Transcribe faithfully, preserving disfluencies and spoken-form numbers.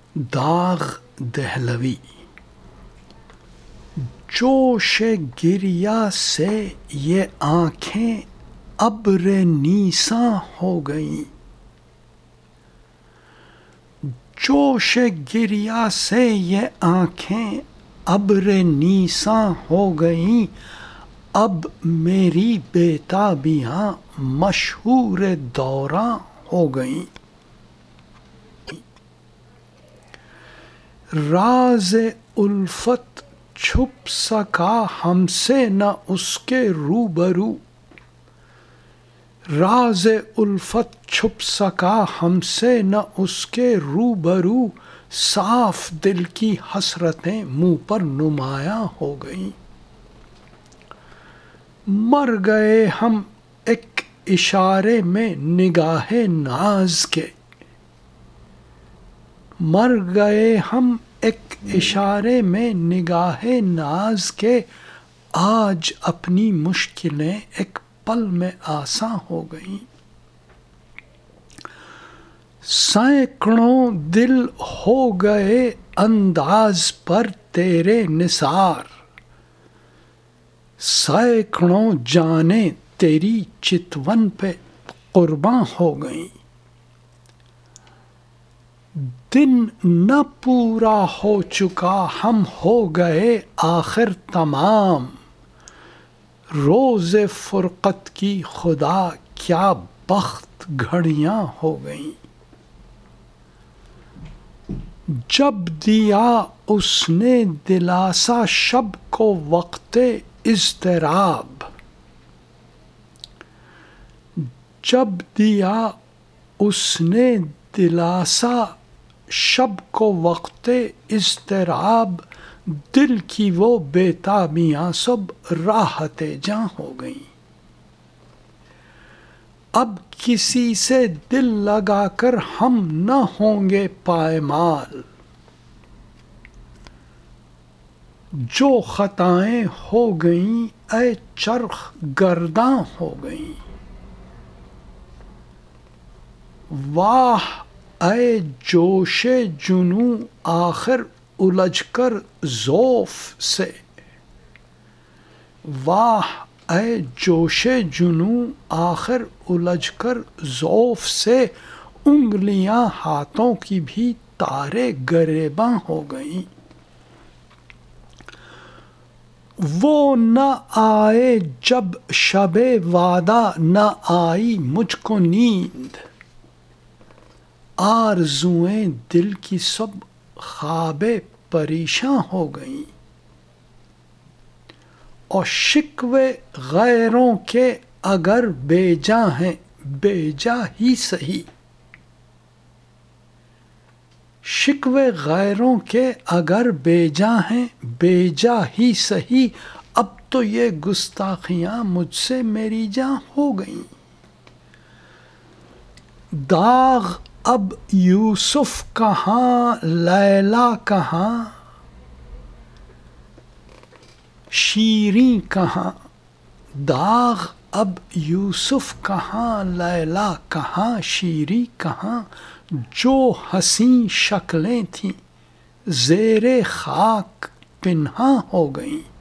داغ دہلوی. جوش گریہ سے یہ آنکھیں ابر نیساں ہو گئیں. جوش گریہ سے یہ آنکھیں ابر نیساں ہو گئیں. اب میری بیتابیاں مشہور دوراں ہو گئیں. راز الفت چھپ سکا ہم سے نہ اس کے روبرو. راز الفت چھپ سکا ہم سے نہ اس کے روبرو. صاف دل کی حسرتیں منہ پر نمایاں ہو گئیں. مر گئے ہم ایک اشارے میں نگاہ ناز کے. مر گئے ہم ایک اشارے میں نگاہ ناز کے. آج اپنی مشکلیں ایک پل میں آساں ہو گئیں. سینکڑوں دل ہو گئے انداز پر تیرے نثار. سینکڑوں جانیں تیری چتون پہ قرباں ہو گئیں. دن نہ پورا ہو چکا ہم ہو گئے آخر تمام. روز فرقت کی خدا کیا بخت گھڑیاں ہو گئیں. جب دیا اس نے دلاسا شب کو وقت اضطراب. جب دیا اس نے دلاسا شب کو وقت اضطراب. دل کی وہ بیتابیاں سب راحت جاں ہو گئیں. اب کسی سے دل لگا کر ہم نہ ہوں گے پائمال. جو خطائیں ہو گئیں اے چرخ گرداں ہو گئیں. واہ اے جوش جنوں آخر الجھ کر ضعف سے. واہ اے جوش جنوں آخر الجھ کر ضعف سے. انگلیاں ہاتھوں کی بھی تارے گریباں ہو گئیں. وہ نہ آئے جب شب وعدہ نہ آئی مجھ کو نیند. آرزوئیں دل کی سب خواب پریشاں ہو گئیں. اور شکوے غیروں کے اگر بے جا ہیں بے جا ہی سہی. شکوے غیروں کے اگر بے جا ہیں بے جا ہی سہی. اب تو یہ گستاخیاں مجھ سے میری جاں ہو گئیں. داغ اب یوسف کہاں لیلا کہاں شیریں کہاں. داغ اب یوسف کہاں لیلا کہاں شیریں کہاں. جو حسین شکلیں تھیں زیر خاک پنہاں ہو گئیں.